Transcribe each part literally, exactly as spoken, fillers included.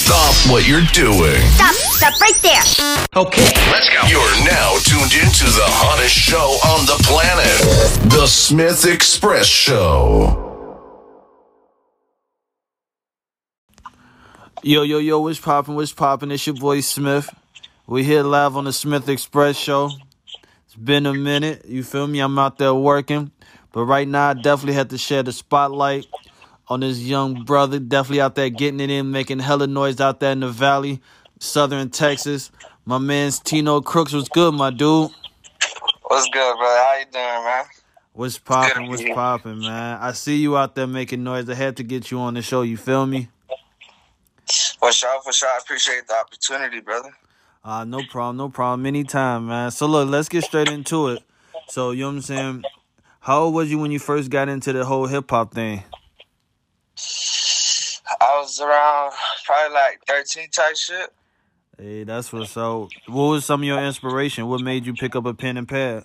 Stop what you're doing. Stop, stop right there. Okay, let's go. You're now tuned into the hottest show on the planet, The Smith Express Show. Yo, yo, yo, what's poppin', what's poppin'? It's your boy Smith. We here live on the Smith Express Show. It's been a minute, you feel me? I'm out there working. But right now, I definitely had to share the spotlight on this young brother. Definitely out there getting it in, making hella noise out there in the valley, southern Texas. My man's Tino Crooks. What's good, my dude? What's good, brother? How you doing, man? What's poppin', what's poppin', man? I see you out there making noise. I had to get you on the show, you feel me? For sure, for sure. I appreciate the opportunity, brother. Uh, no problem, no problem. Anytime, man. So, look, let's get straight into it. So, you know what I'm saying? How old was you when you first got into the whole hip-hop thing? I was around probably like thirteen type shit. Hey, that's what's up. What was some of your inspiration? What made you pick up a pen and pad?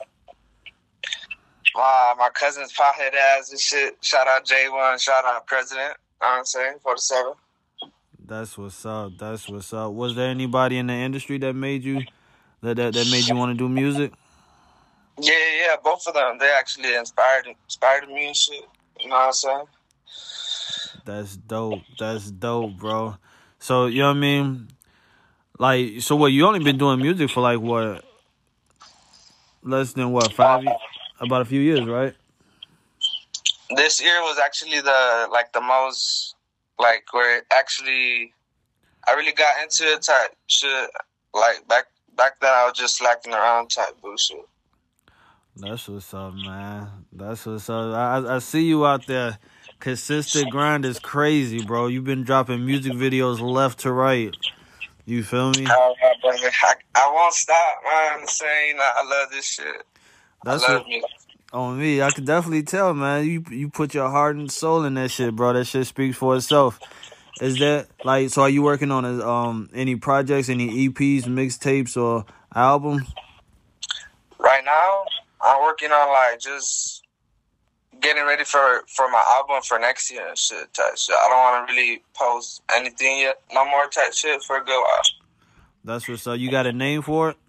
My, my cousin's pothead ass and shit. Shout out J one, shout out President. You know what I'm saying? forty-seven. That's what's up. That's what's up. Was there anybody in the industry that made you that that, that made you want to do music? Yeah, yeah, both of them. They actually inspired inspired me and shit. You know what I'm saying? That's dope. That's dope, bro. So, you know what I mean? Like, so what, you only been doing music for like what? Less than what, five years? About a few years, right? This year was actually the, like, the most, like, where it actually, I really got into it type shit. Like, back back then I was just slacking around type bullshit. That's what's up, man. That's what's up. I, I see you out there. Consistent grind is crazy, bro. You've been dropping music videos left to right. You feel me? Oh, my brother. I, I won't stop, man. I'm saying, I love this shit. That's I love what, me. On me, I could definitely tell, man. You you put your heart and soul in that shit, bro. That shit speaks for itself. Is that like? So, are you working on a, um any projects, any E Ps, mixtapes, or albums? Right now, I'm working on like just getting ready for, for my album for next year and shit type shit. I don't want to really post anything yet, no more type shit for a good while. That's what's up. You got a name for it?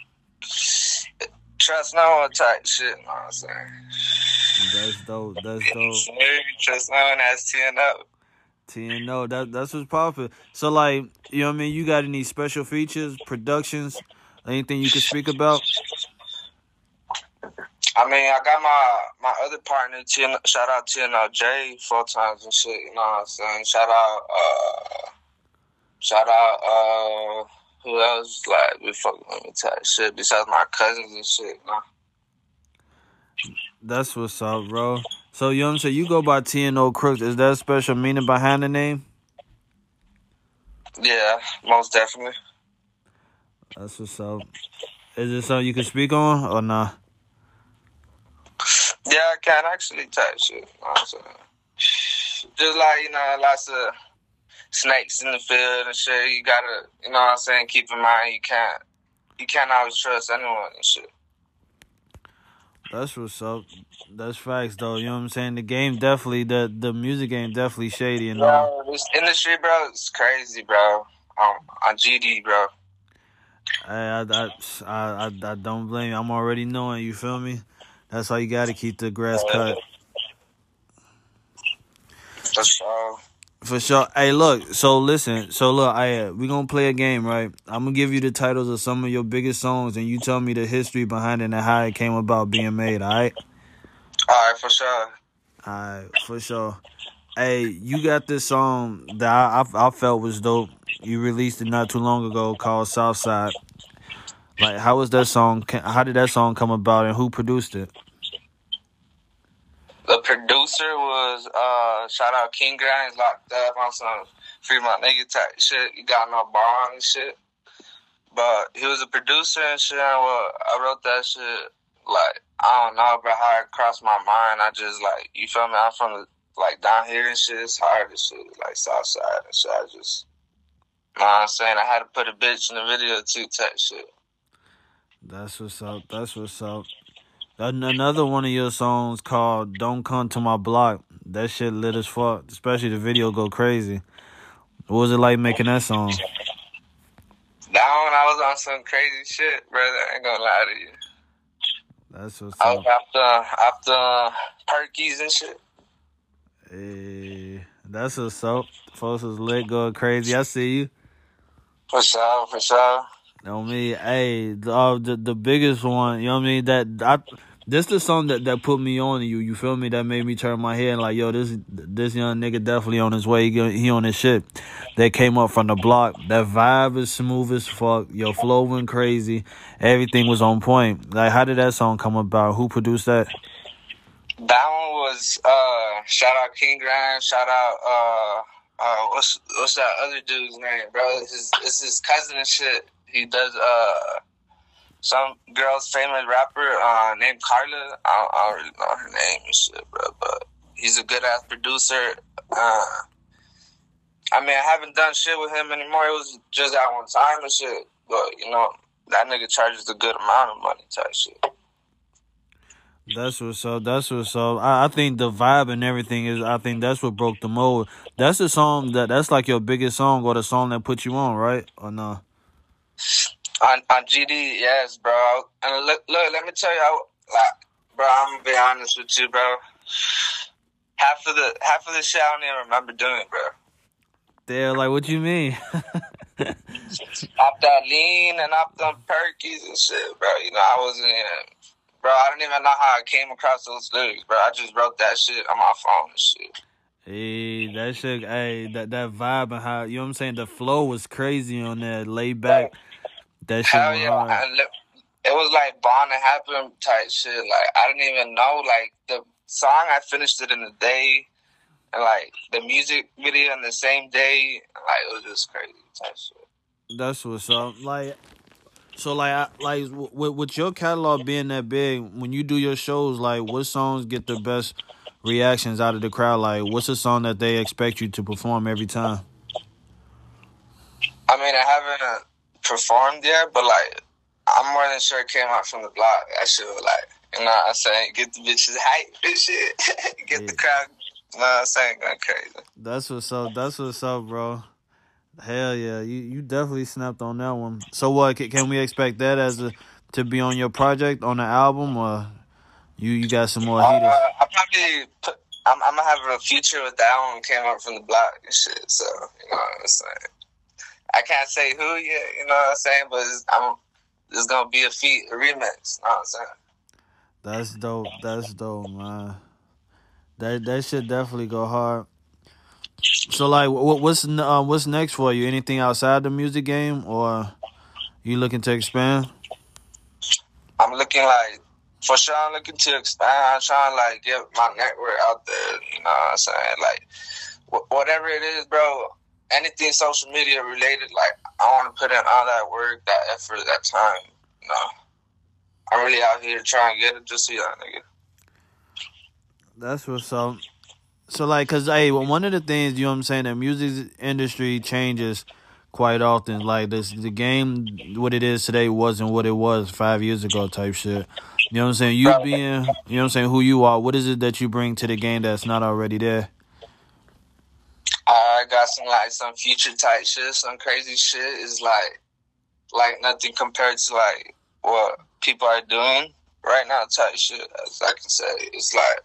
Trust no one type shit, you know what I'm saying? That's dope. That's dope. Trust no one as T N O. T N O, that, that's what's poppin'. So, like, you know what I mean? You got any special features, productions, anything you can speak about? I mean, I got my, my other partner, T N, shout out T N O J, four times and shit, you know what I'm saying? Shout out, uh, shout out, uh, who else? Like, we fucking with me type shit, besides my cousins and shit, you know? That's what's up, bro. So, you know what I'm saying? You go by T N O Crooks. Is there a special meaning behind the name? Yeah, most definitely. That's what's up. Is it something you can speak on or nah? Yeah, I can actually type shit. You know what I'm saying? Just like, you know, lots of snakes in the field and shit. You gotta, you know what I'm saying, keep in mind you can't you can't always trust anyone and shit. That's what's up. That's facts though, you know what I'm saying? The game definitely the the music game definitely shady, you know. Bro, this industry, bro, it's crazy, bro. Um, on G D, bro. I I, I I I don't blame you. I'm already knowing, you feel me? That's how you got to keep the grass cut. For sure. For sure. Hey, look. So listen. So look. I we gonna play a game, right? I'm gonna give you the titles of some of your biggest songs, and you tell me the history behind it and how it came about being made. All right. All right, for sure. All right, for sure. Hey, you got this song that I I, I felt was dope. You released it not too long ago called Southside. Like, how was that song? How did that song come about, and who produced it? The producer was, uh, shout out King Grimes, locked up on some free my nigga type shit. He got no bond and shit. But he was a producer and shit. And well, I wrote that shit, like, I don't know, bro, how it crossed my mind. I just, like, you feel me? I'm from, the, like, down here and shit. It's hard and shit, like, Southside and shit. I just, you know what I'm saying? I had to put a bitch in the video, too, type shit. That's what's up. That's what's up. Another one of your songs called Don't Come to My Block. That shit lit as fuck. Especially the video go crazy. What was it like making that song? That one, I was on some crazy shit, brother. I ain't gonna lie to you. That's what's I up. was after, after Perkies and shit. Hey, that's what's up. Folks was lit, going crazy. I see you. For sure, for sure. You know what I mean? Hey, the, uh, the the biggest one, you know what I mean? That I this the song that, that put me on you. You feel me? That made me turn my head and like, yo, this this young nigga definitely on his way. He, he on his shit. That came up from the block. That vibe is smooth as fuck. Your flow went crazy. Everything was on point. Like, how did that song come about? Who produced that? That one was uh shout out King Grind, shout out uh uh what's what's that other dude's name, bro? It's his, it's his cousin and shit. He does uh some girl's famous rapper uh named Carla. I don't, I don't really know her name and shit, bro, but he's a good ass producer. Uh I mean, I haven't done shit with him anymore. It was just that one time and shit. But, you know, that nigga charges a good amount of money type shit. That's what's up. That's what's up. I, I think the vibe and everything is. I think that's what broke the mold. That's the song that. That's like your biggest song or the song that put you on, right? Or no? On on G D, yes, bro. And look, look, let me tell you, how, like, bro, I'm gonna be honest with you, bro. Half of the half of the shit I don't even remember doing, bro. They're like, what you mean? Off that lean and off them perkies and shit, bro. You know, I wasn't even. Bro, I don't even know how I came across those lyrics, bro. I just wrote that shit on my phone and shit. Hey, that shit, hey, that, that vibe and how, you know what I'm saying? The flow was crazy on that, laid back. That shit Hell was yeah. hard. And li- it was like Born to Happen type shit. Like, I didn't even know, like, the song, I finished it in a day. And, like, the music video in the same day. Like, it was just crazy type shit. That's what's up. Like, so, like, I, like with, with your catalog being that big, when you do your shows, like, what songs get the best reactions out of the crowd? Like, what's a song that they expect you to perform every time? I mean, I haven't performed yet, but, like, I'm more than sure it came out from the block. That shit was, like, you know what I'm saying? Get the bitches hype and shit. Get Yeah. the crowd, you know what I'm saying, going crazy. That's what's up. That's what's up, bro. Hell yeah, you you definitely snapped on that one. So what? Can, can we expect that as a to be on your project on the album, or you you got some more Uh, heaters? I probably put, I'm, I'm gonna have a feature with that one. Came up from the block and shit. So you know what I'm saying. I can't say who yet. You know what I'm saying, but it's, I'm it's gonna be a feat, a remix. You know what I'm saying. That's dope. That's dope, man. That that should definitely go hard. So like, what what's uh, what's next for you? Anything outside the music game, or you looking to expand? I'm looking like, for sure, I'm looking to expand. I'm trying to, like, get my network out there. You know what I'm saying? Like, wh- whatever it is, bro, anything social media related, like, I want to put in all that work, that effort, that time. You know, I'm really out here trying to get it just so y'all nigga. That's what's up. So like, cause hey, well, one of the things, you know what I'm saying, the music industry changes quite often. Like this, the game, what it is today wasn't what it was five years ago type shit. You know what I'm saying? You being, you know what I'm saying, who you are, what is it that you bring to the game that's not already there? I got some, like, some future type shit, some crazy shit. Is like, like nothing compared to, like, what people are doing right now type shit, as I can say. It's like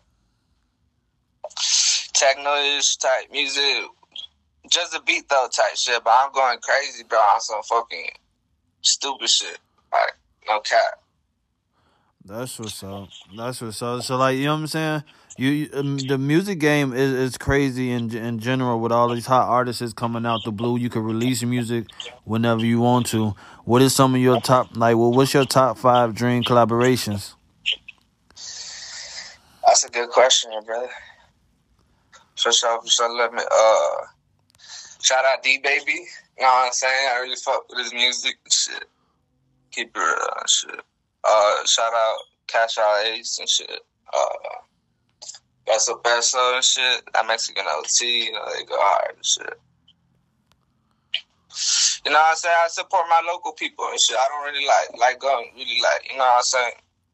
techno-ish type music, just a beat though type shit, but I'm going crazy, bro, on some fucking stupid shit, like, no cap. That's what's up. That's what's up. So like, you know what I'm saying? You, you um, the music game is, is crazy in in general with all these hot artists coming out the blue. You can release music whenever you want to. What is some of your top, like, well, what's your top five dream collaborations? That's a good question, brother. For sure, for sure. Let me uh shout out D Baby. You know what I'm saying? I really fuck with his music and shit. Keep it real and shit. Uh, shout out Cash Out Ace and shit. Uh, Peso Peso and shit. That Mexican O T, you know, they go hard and shit. You know what I'm saying? I support my local people and shit. I don't really like, like going, really like, you know what I'm saying?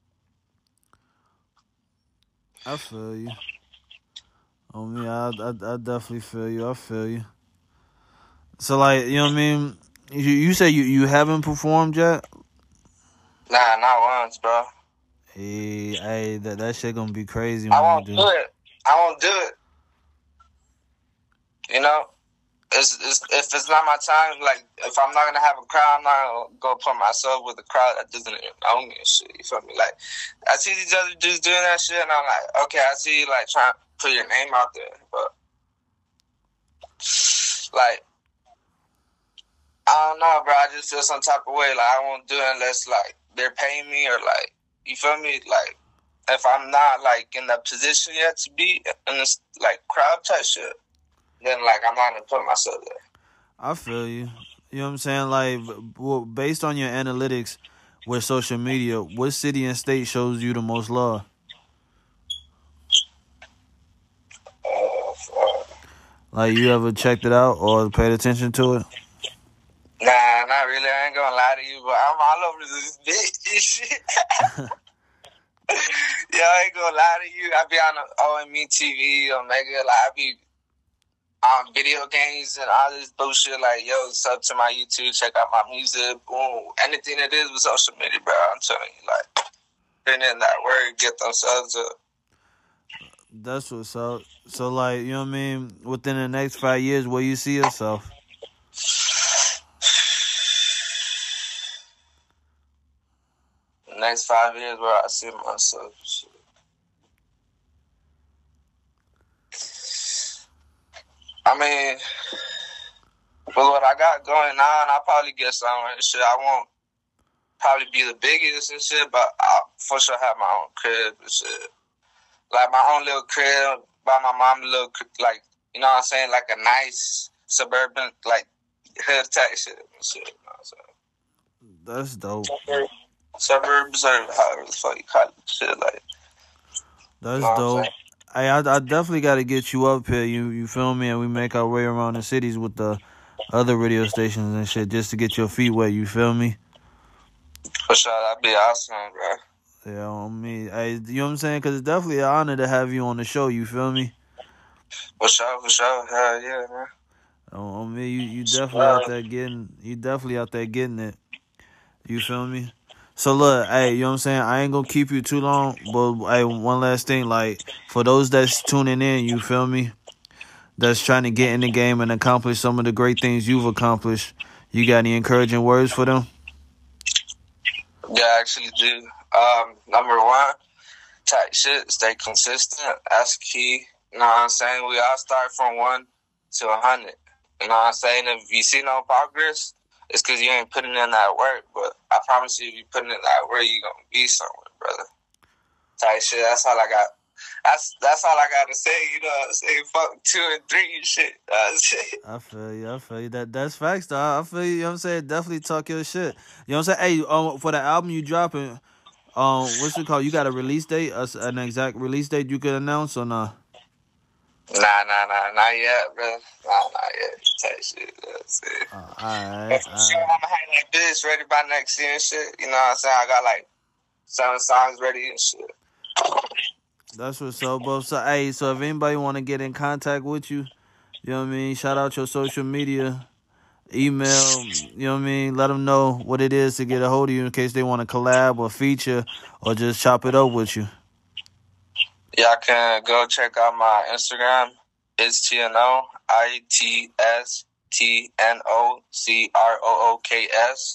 I feel you. Oh me, I, I I definitely feel you. I feel you. So like, you know what I mean? You you say you, you haven't performed yet? Nah, not once, bro. Hey, hey, that that shit gonna be crazy. I When won't you do. do it. I won't do it. You know, it's, it's if it's not my time. Like if I'm not gonna have a crowd, I'm not gonna go put myself with a crowd that doesn't even know me and shit. You feel me? Like I see these other dudes doing that shit, and I'm like, okay, I see you like trying to put your name out there, but like I don't know, bro. I just feel some type of way. Like I won't do it unless like they're paying me or like you feel me. Like if I'm not like in the position yet to be in this like crowd type shit, then like I'm not gonna put myself there. I feel you. You know what I'm saying? Like, well, based on your analytics with social media, what city and state shows you the most love? Uh, fuck. Like, you ever checked it out or paid attention to it? Nah, not really. I ain't gonna lie to you, but I'm all over this bitch and shit. Yeah, I ain't gonna lie to you. I be on O M E T V, Omega, like I be on video games and all this bullshit. Like, yo, sub to my YouTube, check out my music, boom, anything it is with social media, bro. I'm telling you, like, putting in that work, get themselves up. That's what's up. So, like, you know what I mean? Within the next five years, where you see yourself? Next five years, where I see myself. Shit. I mean, with what I got going on, I'll probably get somewhere and shit. I won't probably be the biggest and shit, but I'll for sure have my own crib and shit. Like my own little crib, by my mom little, like, you know what I'm saying? Like a nice suburban, like, hood type shit and shit. You know what I'm saying? That's dope. Suburbs or however the fuck you call it, shit like. That's You know dope. Hey, I, I definitely got to get you up here. You you feel me? And we make our way around the cities with the other radio stations and shit just to get your feet wet. You feel me? For sure, that'd be awesome, bro. Yeah, on me. Hey, you know what I'm saying? Because it's definitely an honor to have you on the show. You feel me? For sure, for sure. Hell yeah, man. On, on me, you, you definitely out there getting. You definitely out there getting it. You feel me? So look, hey, you know what I'm saying? I ain't gonna keep you too long, but hey, one last thing, like for those that's tuning in, you feel me? That's trying to get in the game and accomplish some of the great things you've accomplished. You got any encouraging words for them? Yeah, I actually do. Um, number one, tight shit, stay consistent. That's key. You know what I'm saying? We all start from one to a hundred. You know what I'm saying? If you see no progress, it's because you ain't putting in that work. But I promise you, if you putting in that work, you're going to be somewhere, brother. Tight shit, that's all I got. That's that's all I got to say, you know what I'm saying? Fuck two and three and shit. Uh, I feel you, I feel you. That, that's facts, dog. I feel you, you know what I'm saying? Definitely talk your shit. You know what I'm saying? Hey, um, for the album you dropping, um, what's it called? You got a release date, a, an exact release date you could announce or not? Nah, nah, nah, not yet, bro. Nah, not yet. Tight shit. That's it. Uh, all right, For all sure, right. I'm gonna have like this ready by next year and shit. You know what I'm saying? I got like seven songs ready and shit. That's what's up, bro. So, hey, so if anybody want to get in contact with you, you know what I mean? Shout out your social media, email, you know what I mean? Let them know what it is to get a hold of you in case they want to collab or feature or just chop it up with you. Y'all can go check out my Instagram. It's T N O I T S T N O C R O O K S.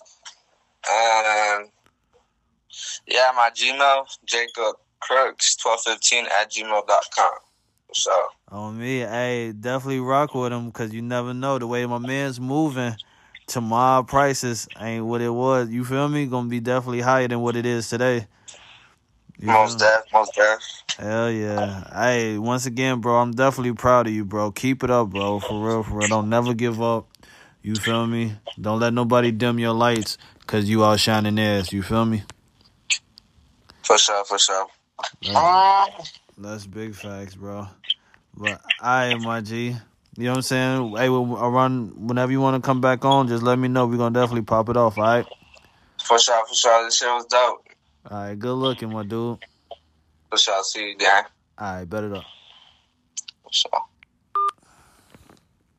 And yeah, my Gmail, Jacob Crooks twelve fifteen at gmail dot com. So On me, hey, definitely rock with him because you never know. The way my man's moving, tomorrow prices ain't what it was. You feel me? Gonna be definitely higher than what it is today. You most feel me? def, most def. Hell yeah. Hey, once again, bro, I'm definitely proud of you, bro. Keep it up, bro. For real, for real. Don't never give up. You feel me? Don't let nobody dim your lights because you out shining theirs. You feel me? For sure, for sure. That's, that's big facts, bro. But all right, my G. You know what I'm saying? Hey, we'll run whenever you want to come back on. Just let me know. We're gonna definitely pop it off. All right. For sure, for sure. This shit was dope. All right. Good looking, my dude. For sure. See you, gang. All right. Bet it up. For sure.